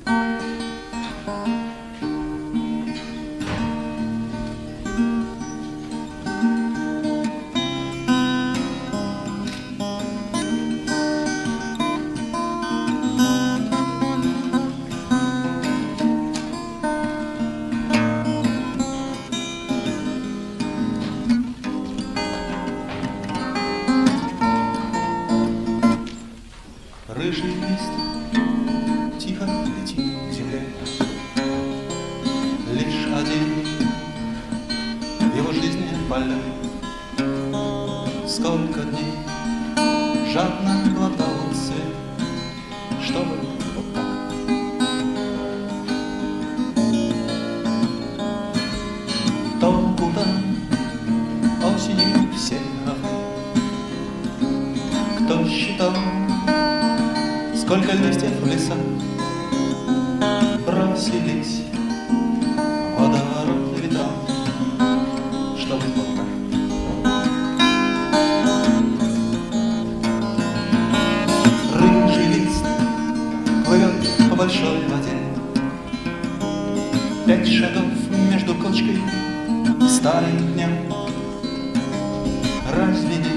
Рыжий лист тихо летит к земле. Лишь один в его жизни полет. Сколько дней жадно глотал свет, чтобы вот так. То куда осенью все равны. Кто считал, сколько листьев в лесах бросились водоворот ветра, чтобы вот так. Рыжий лист плывет по большой воде, 5 шагов между кочкой и старым днем. Разве не